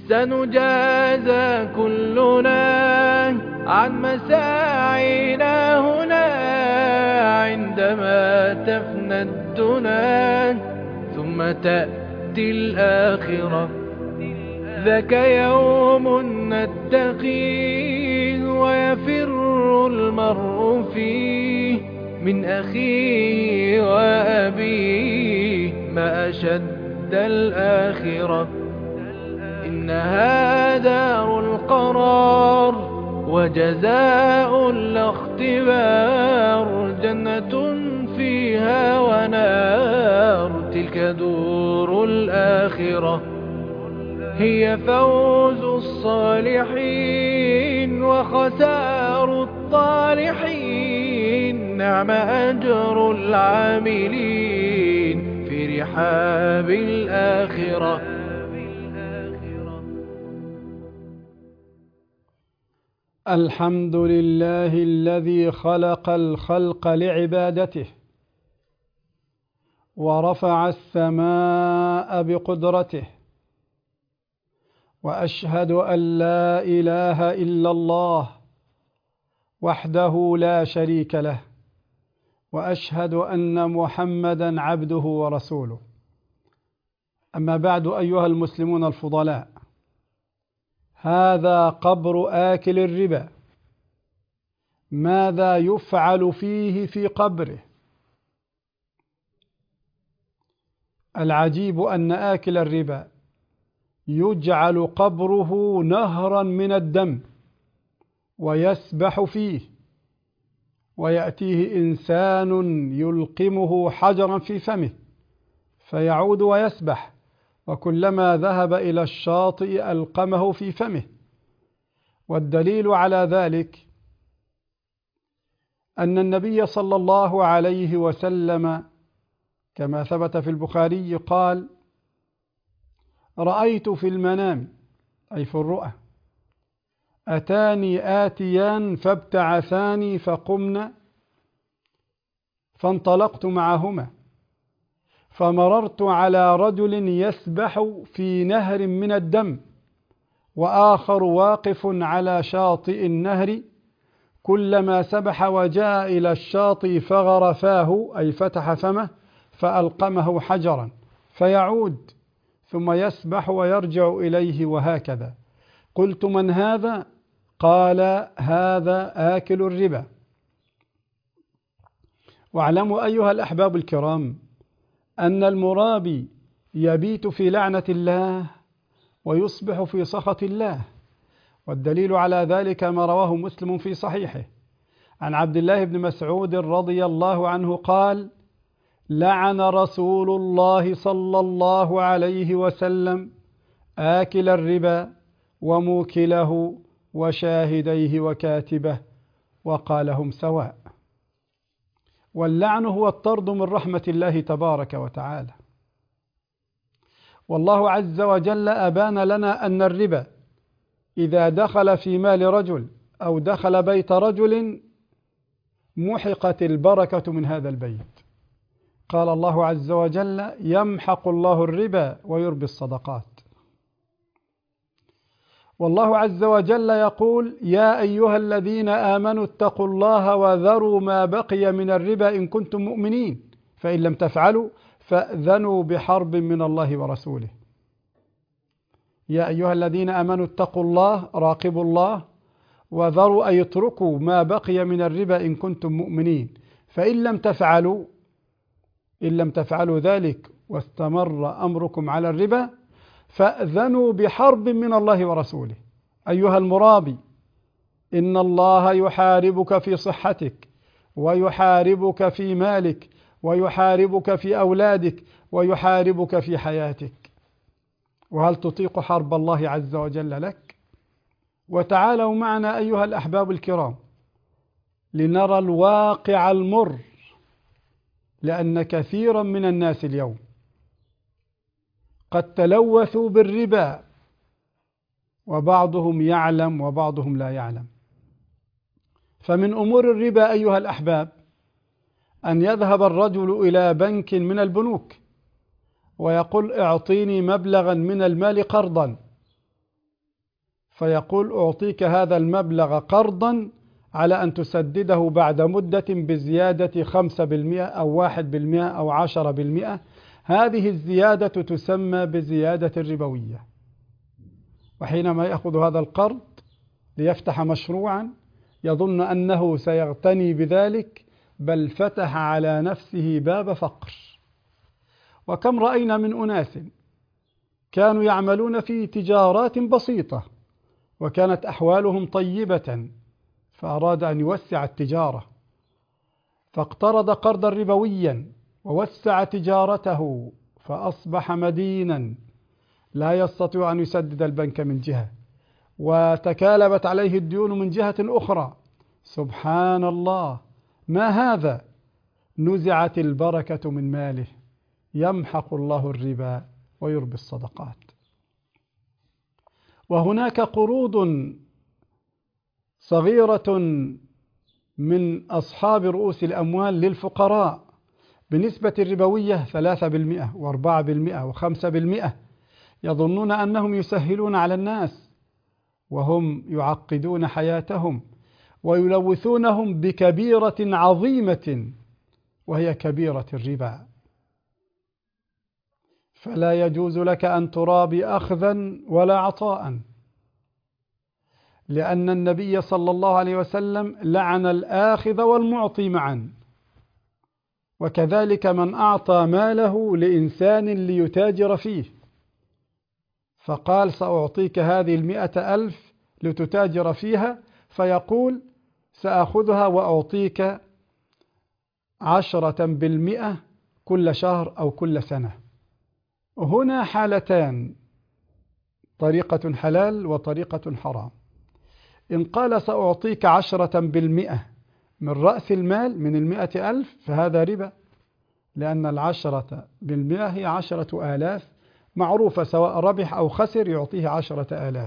سنجازى كلنا عن مساعينا هنا عندما تفنى الدنا ثم تأتي الآخرة. ذاك يوم نتقيه ويفر المرء فيه من أخيه وأبيه ما أشد الآخرة. إنها دار القرار وجزاء لا اختبار، جنة فيها ونار تلك دور الآخرة. هي فوز الصالحين وخسار الطالحين، نعم أجر العاملين في رحاب الآخرة. الحمد لله الذي خلق الخلق لعبادته ورفع السماء بقدرته، وأشهد أن لا إله إلا الله وحده لا شريك له، وأشهد أن محمدا عبده ورسوله. أما بعد أيها المسلمون الفضلاء، هذا قبر آكل الربا. ماذا يفعل فيه في قبره؟ العجيب أن آكل الربا يجعل قبره نهرا من الدم ويسبح فيه، ويأتيه إنسان يلقمه حجرا في فمه فيعود ويسبح، وكلما ذهب إلى الشاطئ ألقمه في فمه. والدليل على ذلك أن النبي صلى الله عليه وسلم كما ثبت في البخاري قال: رأيت في المنام، أي في الرؤى، أتاني آتيان فابتعثاني فقمنا، فانطلقت معهما فمررت على رجل يسبح في نهر من الدم وآخر واقف على شاطئ النهر، كلما سبح وجاء إلى الشاطئ فغرفاه، أي فتح فمه فألقمه حجرا فيعود ثم يسبح ويرجع إليه، وهكذا. قلت: من هذا؟ قال: هذا آكل الربا. واعلموا أيها الأحباب الكرام أن المرابي يبيت في لعنة الله ويصبح في سخط الله، والدليل على ذلك ما رواه مسلم في صحيحه عن عبد الله بن مسعود رضي الله عنه قال: لعن رسول الله صلى الله عليه وسلم آكل الربا وموكله وشاهديه وكاتبه، وقال: هم سواء. واللعن هو الطرد من رحمة الله تبارك وتعالى. والله عز وجل أبان لنا أن الربا إذا دخل في مال رجل أو دخل بيت رجل محقت البركة من هذا البيت. قال الله عز وجل: يمحق الله الربا ويربي الصدقات. والله عز وجل يقول: يا أيها الذين آمنوا اتقوا الله وذروا ما بقي من الربا إن كنتم مؤمنين، فإن لم تفعلوا فأذنوا بحرب من الله ورسوله. يا أيها الذين آمنوا اتقوا الله، راقبوا الله، وذروا أي اتركوا ما بقي من الربا إن كنتم مؤمنين، فإن لم تفعلوا ذلك واستمر أمركم على الربا فأذنوا بحرب من الله ورسوله. أيها المرابي، إن الله يحاربك في صحتك، ويحاربك في مالك، ويحاربك في أولادك، ويحاربك في حياتك. وهل تطيق حرب الله عز وجل لك؟ وتعالوا معنا أيها الأحباب الكرام لنرى الواقع المر، لأن كثيرا من الناس اليوم قد تلوثوا بالربا، وبعضهم يعلم وبعضهم لا يعلم. فمن أمور الربا أيها الأحباب أن يذهب الرجل إلى بنك من البنوك ويقول: اعطيني مبلغا من المال قرضا، فيقول أعطيك هذا المبلغ قرضا على أن تسدده بعد مدة بزيادة 5% أو 1% أو 10%. هذه الزيادة تسمى بزيادة الربوية. وحينما يأخذ هذا القرض ليفتح مشروعا يظن أنه سيغتني بذلك، بل فتح على نفسه باب فقر. وكم رأينا من أناس كانوا يعملون في تجارات بسيطة وكانت أحوالهم طيبة، فأراد أن يوسع التجارة فاقترض قرضا ربويا ووسع تجارته، فأصبح مدينا لا يستطيع أن يسدد البنك من جهة، وتكالبت عليه الديون من جهة أخرى. سبحان الله، ما هذا؟ نزعت البركة من ماله. يمحق الله الربا ويربي الصدقات. وهناك قروض صغيرة من أصحاب رؤوس الأموال للفقراء بنسبة ربوية 3% و4% و5%، يظنون أنهم يسهلون على الناس وهم يعقدون حياتهم ويلوثونهم بكبيرة عظيمة وهي كبيرة الربا. فلا يجوز لك أن ترابي أخذا ولا عطاء، لأن النبي صلى الله عليه وسلم لعن الآخذ والمعطي معا، وكذلك من أعطى ماله لإنسان ليتاجر فيه، فقال سأعطيك هذه 100,000 لتتاجر فيها، فيقول سأخذها وأعطيك 10% كل شهر أو كل سنة. هنا حالتان، طريقة حلال وطريقة حرام. إن قال سأعطيك 10% من رأس المال من 100,000 فهذا ربا، لأن 10% هي 10,000 معروفة، سواء ربح أو خسر يعطيه 10,000.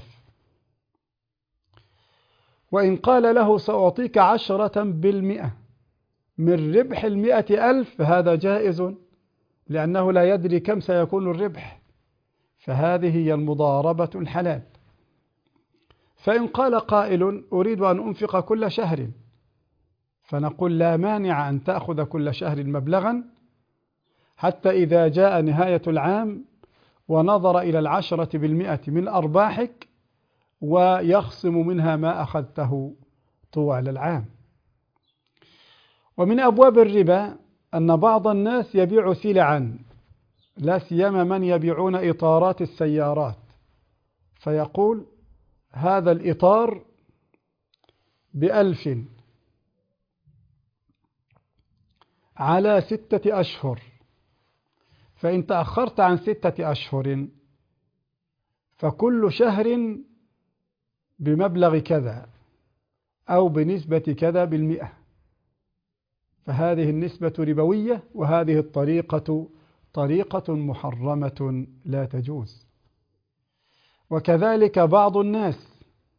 وإن قال له سأعطيك 10% من ربح 100,000 فهذا جائز، لأنه لا يدري كم سيكون الربح، فهذه هي المضاربة الحلال. فإن قال قائل أريد أن أنفق كل شهر، فنقول لا مانع أن تأخذ كل شهر مبلغا حتى إذا جاء نهاية العام ونظر إلى 10% من أرباحك ويخصم منها ما أخذته طوال العام. ومن أبواب الربا أن بعض الناس يبيع سلعا، لا سيما من يبيعون إطارات السيارات، فيقول هذا الإطار ب1,000 على 6 أشهر، فإن تأخرت عن 6 أشهر فكل شهر بمبلغ كذا أو بنسبة كذا بالمئة، فهذه النسبة ربوية، وهذه الطريقة طريقة محرمة لا تجوز. وكذلك بعض الناس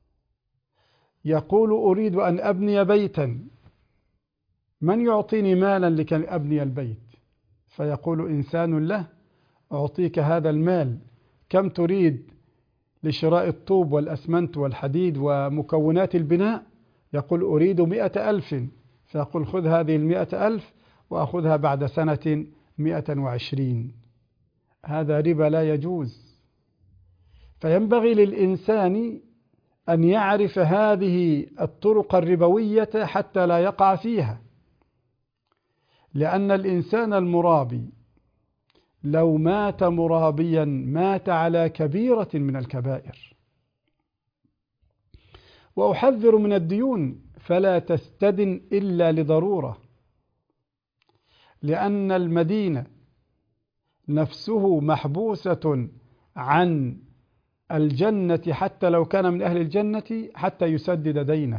يقول أريد أن أبني بيتا، من يعطيني مالا لكي أبني البيت؟ فيقول إنسان له أعطيك هذا المال، كم تريد لشراء الطوب والأسمنت والحديد ومكونات البناء؟ يقول أريد 100,000، فيقول خذ هذه 100,000 وأخذها بعد سنة 120. هذا ربا لا يجوز. فينبغي للإنسان أن يعرف هذه الطرق الربوية حتى لا يقع فيها، لأن الإنسان المرابي لو مات مرابيا مات على كبيرة من الكبائر. وأحذر من الديون، فلا تستدن إلا لضرورة، لأن المدينة نفسه محبوسة عن الجنة حتى لو كان من أهل الجنة حتى يسدد دينه.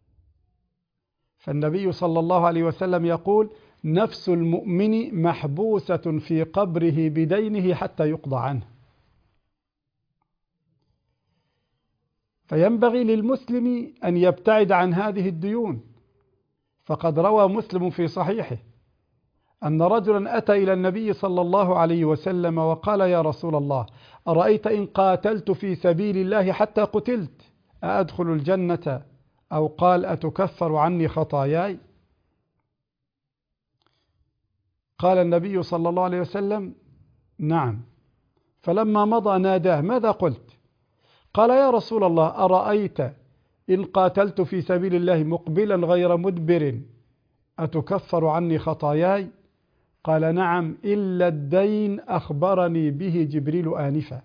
فالنبي صلى الله عليه وسلم يقول نفس المؤمن محبوسة في قبره بدينه حتى يقضى عنه. فينبغي للمسلم أن يبتعد عن هذه الديون. فقد روى مسلم في صحيحه أن رجلا أتى إلى النبي صلى الله عليه وسلم وقال يا رسول الله أرأيت إن قاتلت في سبيل الله حتى قتلت أأدخل الجنة أو قال أتكفر عني خطاياي؟ قال النبي صلى الله عليه وسلم نعم. فلما مضى ناداه ماذا قلت؟ قال يا رسول الله أرأيت إن قاتلت في سبيل الله مقبلا غير مدبر أتكفر عني خطاياي؟ قال نعم إلا الدين أخبرني به جبريل آنفا.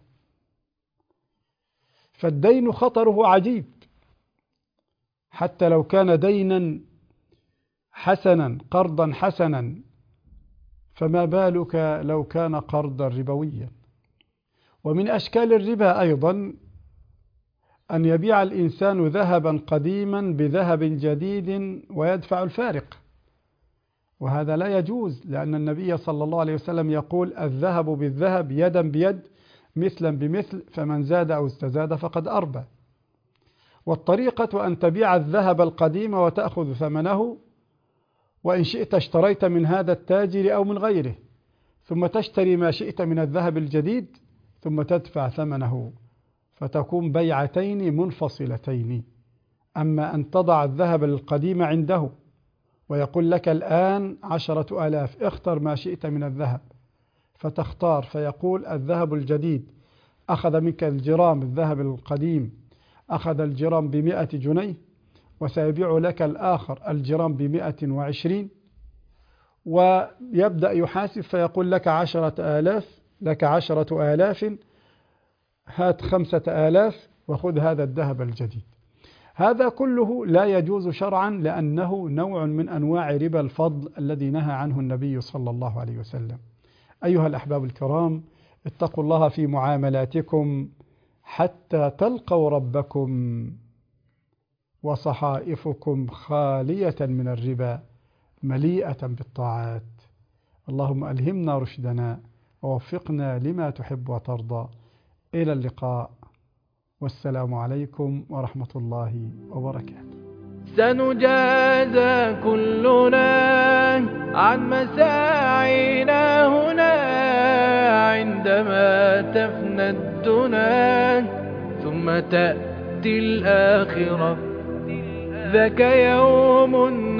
فالدين خطره عجيب، حتى لو كان دينا حسنا قرضا حسنا، فما بالك لو كان قرضا ربويا. ومن أشكال الربا أيضا أن يبيع الإنسان ذهبا قديما بذهب جديد ويدفع الفارق، وهذا لا يجوز، لأن النبي صلى الله عليه وسلم يقول الذهب بالذهب يدا بيد مثلا بمثل، فمن زاد أو استزاد فقد أربى. والطريقة أن تبيع الذهب القديم وتأخذ ثمنه، وإن شئت اشتريت من هذا التاجر أو من غيره، ثم تشتري ما شئت من الذهب الجديد ثم تدفع ثمنه، فتكون بيعتين منفصلتين. أما أن تضع الذهب القديم عنده ويقول لك الآن 10,000 اختر ما شئت من الذهب، فتختار، فيقول الذهب الجديد أخذ منك الجرام، الذهب القديم أخذ الجرام ب100 جنيه، وسيبيع لك الآخر الجرام ب120، ويبدأ يحاسب فيقول لك 10,000، لك 10,000، هات 5,000 وخذ هذا الذهب الجديد. هذا كله لا يجوز شرعا، لأنه نوع من أنواع ربا الفضل الذي نهى عنه النبي صلى الله عليه وسلم. أيها الأحباب الكرام، اتقوا الله في معاملاتكم حتى تلقوا ربكم وصحائفكم خالية من الربا مليئة بالطاعات. اللهم ألهمنا رشدنا ووفقنا لما تحب وترضى. إلى اللقاء، والسلام عليكم ورحمة الله وبركاته. سنجازى كلنا عن مساعينا هنا عندما تفنى الدنا، ثم تأتي الآخرة. ذاك يوم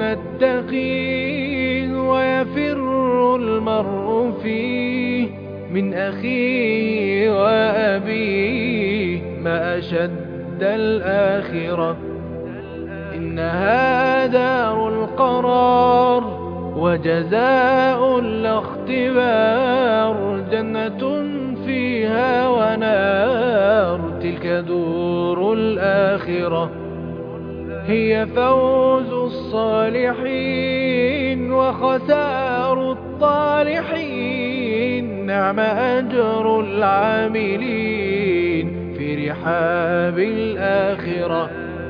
نتقيه ويفر المرء فيه من أخيه وأبيه، ما أشد الآخرة. إنها دار القرار وجزاء لا اختبار، جنة فيها ونار، تلك دور الآخرة. هي فوز الصالحين وخسار الطالحين، نعم أجر العاملين في رحاب الآخرة.